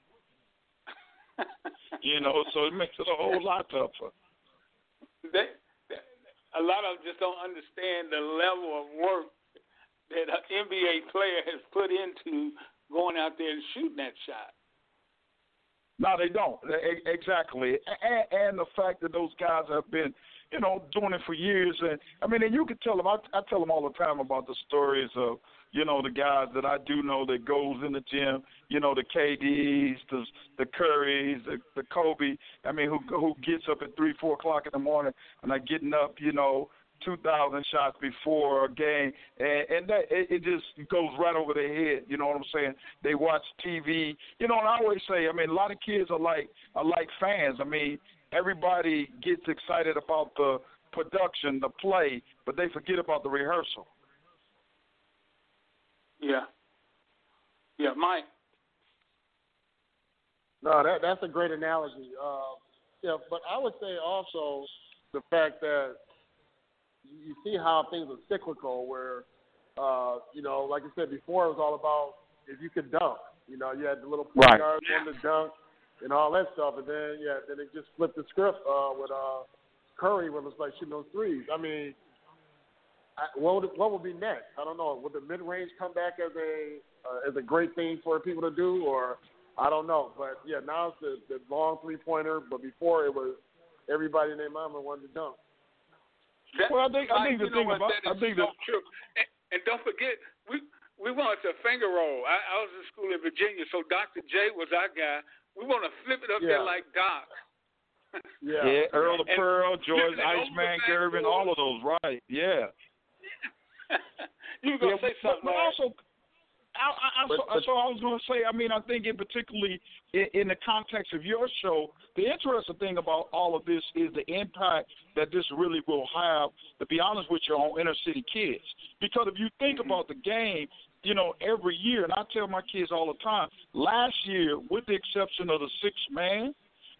You know, so it makes it a whole lot tougher. They, they, a lot of them just don't understand the level of work that an N B A player has put into going out there and shooting that shot. No, they don't. Exactly. And, and the fact that those guys have been, you know, doing it for years. And, I mean, and you can tell them, I, I tell them all the time about the stories of, you know, the guys that I do know that goes in the gym, you know, the K Ds, the, the Currys, the, the Kobe, I mean, who who gets up at three, four o'clock in the morning and are getting up, you know, two thousand shots before a game, and, and that it, it just goes right over their head. You know what I'm saying? They watch T V. You know, and I always say, I mean, a lot of kids are like are like fans. I mean, everybody gets excited about the production, the play, but they forget about the rehearsal. Yeah. Yeah, Mike. No, that that's a great analogy. Uh, yeah, but I would say also the fact that you see how things are cyclical, where uh, you know, like I said before, it was all about if you could dunk. You know, you had the little point right. guards on the dunk and all that stuff, and then yeah, then it just flipped the script uh, with uh, Curry when it was like shooting those threes. I mean, I, what would what would be next? I don't know. Would the mid range come back as a uh, as a great thing for people to do, or I don't know. But yeah, now it's the, the long three pointer. But before it was everybody and their mama wanted to dunk. That, well, I think I think the thing what, about that I think so that true. And, and don't forget, we we wanted to finger roll. I, I was in school in Virginia, so Doctor J was our guy. We want to flip it up yeah. there like Doc. Yeah, yeah, Earl of and Pearl, George Iceman Gervin, all of those, right? Yeah. You were gonna yeah, say something, but, but also, I, I, I, but, so, but, so I was going to say, I mean, I think in particularly in, in the context of your show, the interesting thing about all of this is the impact that this really will have, to be honest with you, on inner city kids. Because if you think mm-hmm. about the game, you know, every year, and I tell my kids all the time, last year, with the exception of the sixth man,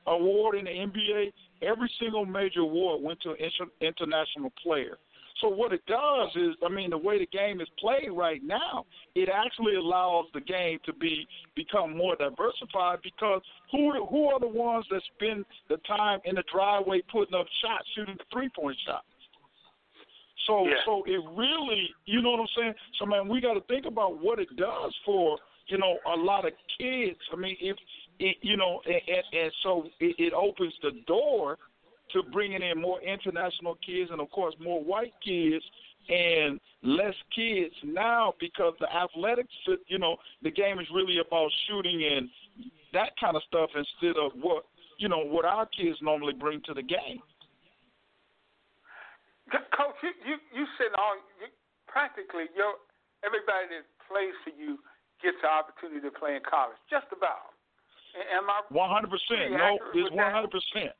award in the N B A, every single major award went to an inter- international player. So what it does is, I mean, the way the game is played right now, it actually allows the game to be become more diversified because who who are the ones that spend the time in the driveway putting up shots, shooting the three-point shot? So yeah. so it really, you know what I'm saying? So, man, we got to think about what it does for, you know, a lot of kids. I mean, if, it, you know, and, and, and so it, it opens the door to bringing in more international kids and, of course, more white kids and less kids now because the athletics, you know, the game is really about shooting and that kind of stuff instead of what, you know, what our kids normally bring to the game. Coach, you, you, you said all, you, practically your, everybody that plays for you gets the opportunity to play in college, just about. Am I one hundred percent. No, it's one hundred percent.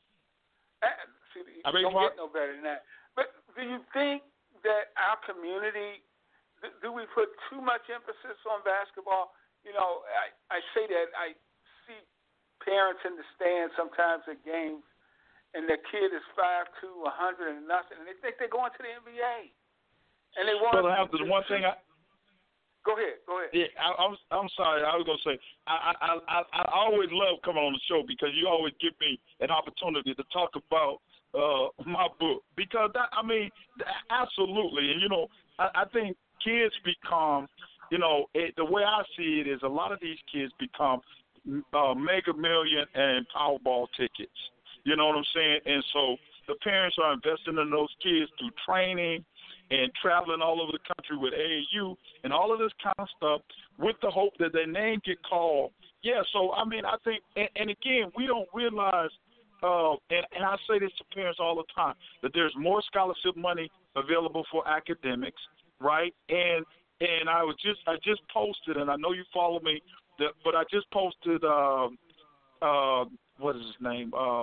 See, I mean, don't get no better than that. But do you think that our community, do we put too much emphasis on basketball? You know, I, I say that I see parents in the stands sometimes at games, and their kid is five two, one hundred and nothing, and they think they're going to the N B A. And they want Brother Hampton, the one thing I Go ahead, go ahead. Yeah, I, I'm I'm sorry. I was gonna say I, I I I always love coming on the show because you always give me an opportunity to talk about uh, my book because that, I mean absolutely, and you know I, I think kids become, you know, it, the way I see it is a lot of these kids become uh, Mega Million and Powerball tickets. You know what I'm saying? And so the parents are investing in those kids through training and traveling all over the country with A A U and all of this kind of stuff with the hope that their name get called. Yeah, so, I mean, I think, and, and again, we don't realize, uh, and, and I say this to parents all the time, that there's more scholarship money available for academics, right? And and I was just I just posted, and I know you follow me, that, but I just posted, uh, uh, what is his name? Uh,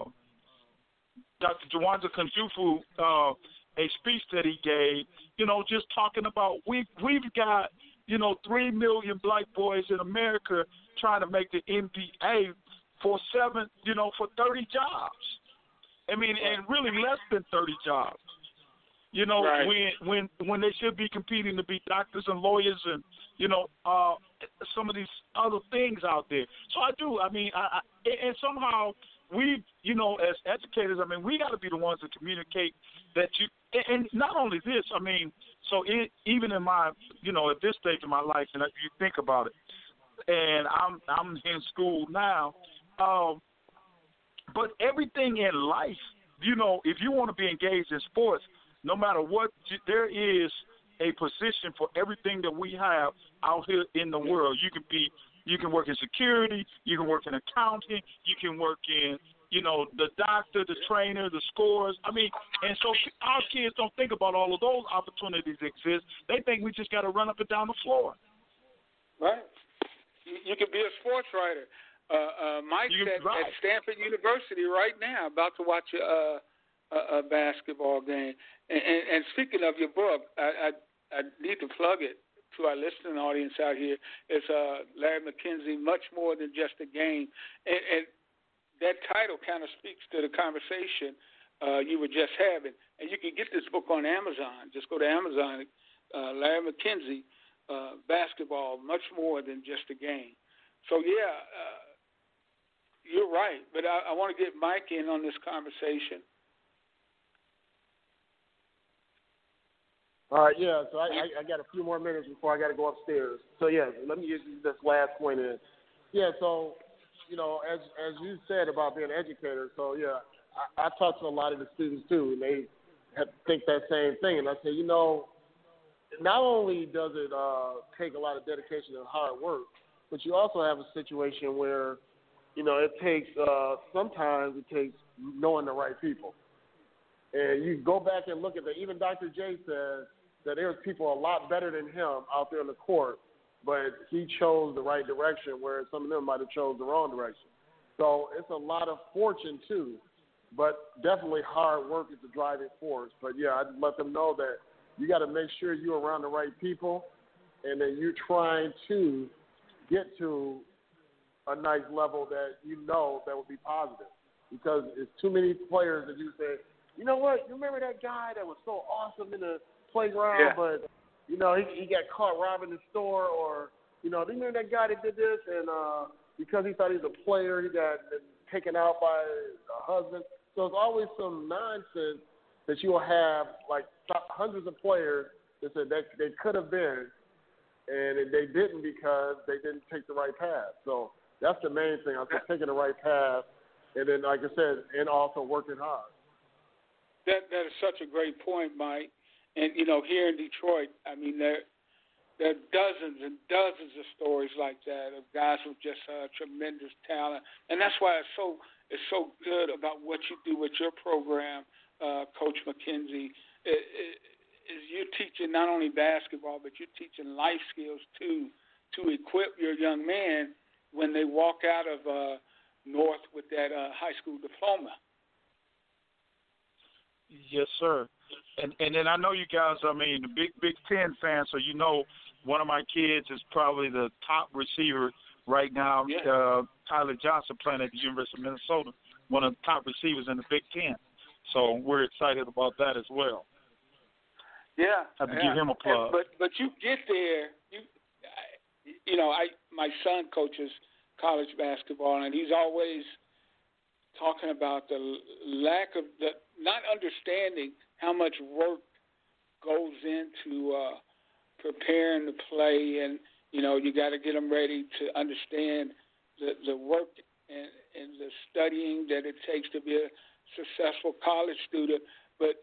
Doctor Jawanza Kunjufu, uh, a speech that he gave, you know, just talking about we we've got, you know, three million black boys in America trying to make the N B A for seven, you know, for thirty jobs. I mean, and really less than thirty jobs. You know, right. when when when they should be competing to be doctors and lawyers and, you know, uh, some of these other things out there. So I do. I mean, I, I and somehow we, you know, as educators, I mean, we got to be the ones to communicate that you. And not only this, I mean, so it, even in my, you know, at this stage of my life, and you think about it, and I'm I'm in school now, um, but everything in life, you know, if you want to be engaged in sports, no matter what, there is a position for everything that we have out here in the world. You can be, you can work in security, you can work in accounting, you can work in, you know, the doctor, the trainer, the scores. I mean, and so our kids don't think about all of those opportunities exist. They think we just got to run up and down the floor. Right. You, you could be a sports writer. Uh, uh, Mike's at, right. at Stanford University right now, about to watch a, uh, a, a basketball game. And, and, and speaking of your book, I, I, I need to plug it to our listening audience out here. It's uh, Larry McKenzie, Much More Than Just a Game. And, and that title kind of speaks to the conversation uh, you were just having. And you can get this book on Amazon. Just go to Amazon, uh, Larry McKenzie, uh, Basketball, Much More Than Just a Game. So, yeah, uh, you're right. But I, I want to get Mike in on this conversation. All right, yeah, so I, I, I got a few more minutes before I got to go upstairs. So, yeah, let me use this last point in. Yeah, so, you know, as as you said about being an educator, so, yeah, I, I talk to a lot of the students, too, and they have, think that same thing. And I say, you know, not only does it uh, take a lot of dedication and hard work, but you also have a situation where, you know, it takes uh, – sometimes it takes knowing the right people. And you go back and look at that. Even Doctor J says that there's people a lot better than him out there in the court, but he chose the right direction, whereas some of them might have chose the wrong direction. So it's a lot of fortune, too, but definitely hard work is the driving force. But, yeah, I'd let them know that you got to make sure you're around the right people and that you're trying to get to a nice level that you know that would be positive. Because it's too many players that you say, you know what, you remember that guy that was so awesome in the playground, yeah. but, you know, he, he got caught robbing the store, or, you know, do you remember that guy that did this, and uh, because he thought he was a player, he got taken out by a husband. So it's always some nonsense that you'll have, like hundreds of players that said that they could have been, and they didn't because they didn't take the right path. So that's the main thing. I was just taking the right path, and then, like I said, and also working hard. That that is such a great point, Mike. And, you know, here in Detroit, I mean, there, there are dozens and dozens of stories like that of guys with just uh, tremendous talent. And that's why it's so it's so good about what you do with your program, uh, Coach McKenzie. It, it, is you're teaching not only basketball, but you're teaching life skills, too, to equip your young men when they walk out of uh, North with that uh, high school diploma. Yes, sir. And and then I know you guys, I mean, the big Big Ten fans, so you know one of my kids is probably the top receiver right now, yeah. uh, Tyler Johnson, playing at the University of Minnesota, one of the top receivers in the Big Ten. So we're excited about that as well. Yeah. I have to yeah. give him a plug. And, but but you get there, you you know, I my son coaches college basketball, and he's always talking about the lack of the not understanding how much work goes into uh, preparing to play, and you know you got to get them ready to understand the the work and, and the studying that it takes to be a successful college student. But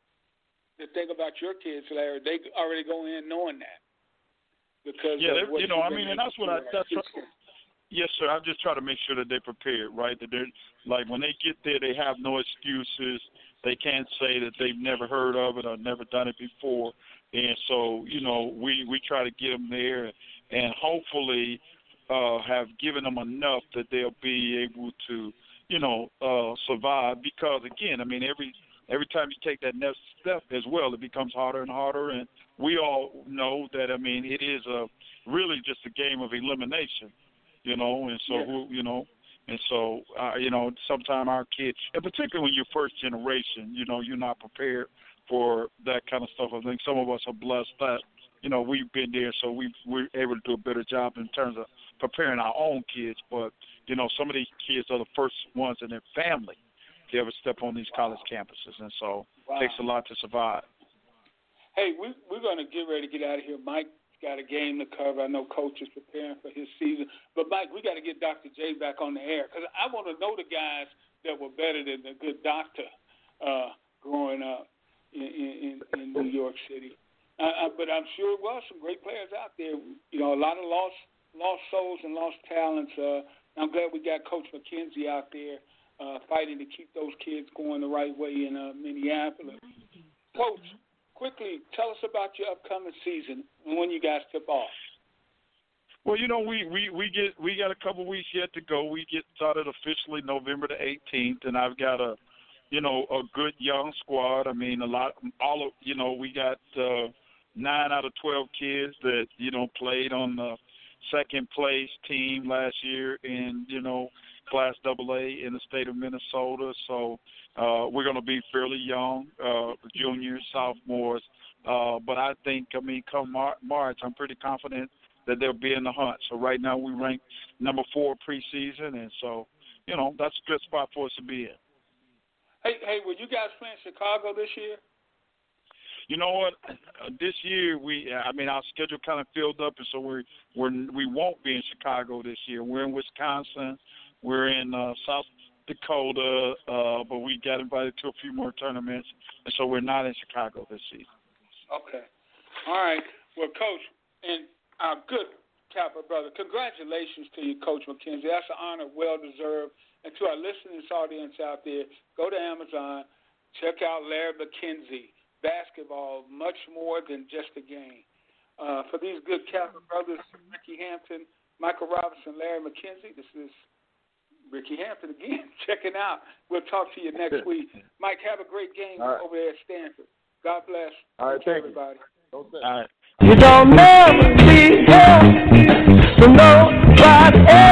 the thing about your kids, Larry, they already go in knowing that because yeah, of what you know, I mean, and able that's what to I. That's what, yes, sir. I just try to make sure that they're prepared, right? That they're like when they get there, they have no excuses. They can't say that they've never heard of it or never done it before. And so, you know, we, we try to get them there and hopefully uh, have given them enough that they'll be able to, you know, uh, survive. Because, again, I mean, every every time you take that next step as well, it becomes harder and harder. And we all know that, I mean, it is a really just a game of elimination, you know, and so, yeah. who, you know, And so, uh, you know, sometimes our kids, and particularly when you're first generation, you know, you're not prepared for that kind of stuff. I think some of us are blessed that, you know, we've been there, so we, we're able to do a better job in terms of preparing our own kids. But, you know, some of these kids are the first ones in their family to ever step on these college campuses. And so wow. it takes a lot to survive. Hey, we, we're going to get ready to get out of here. Mike got a game to cover. I know Coach is preparing for his season. But, Mike, we got to get Doctor J back on the air because I want to know the guys that were better than the good doctor uh, growing up in, in, in New York City. Uh, uh, but I'm sure there was some great players out there. You know, a lot of lost lost souls and lost talents. Uh, I'm glad we got Coach McKenzie out there uh, fighting to keep those kids going the right way in uh, Minneapolis. Coach, quickly, tell us about your upcoming season and when you guys tip off. Well, you know, we, we, we get we got a couple weeks yet to go. We get started officially November the eighteenth, and I've got a, you know, a good young squad. I mean, a lot, all of, you know, we got uh, nine out of twelve kids that, you know, played on the second place team last year in, you know, Class double A in the state of Minnesota. So uh, we're going to be fairly young, uh, juniors, sophomores. Uh, but I think, I mean, come Mar- March, I'm pretty confident that they'll be in the hunt. So right now we rank number four preseason, and so, you know, that's a good spot for us to be in. Hey, hey, will you guys play in Chicago this year? You know what? This year we, I mean, our schedule kind of filled up, and so we're, we're we won't be in Chicago this year. We're in Wisconsin, we're in uh, South Dakota, uh, but we got invited to a few more tournaments, and so we're not in Chicago this season. Okay. All right. Well, Coach, and our good Kappa brother, congratulations to you, Coach McKenzie. That's an honor, well deserved. And to our listening audience out there, go to Amazon, check out Larry McKenzie. Basketball, much more than just a game. Uh, for these good Kappa brothers, Ricky Hampton, Michael Robinson, Larry McKenzie, this is Ricky Hampton again, checking out. We'll talk to you next week. Mike, have a great game right. over there at Stanford. God bless. All right, thank everybody. You. All right. You don't never be held to nobody else.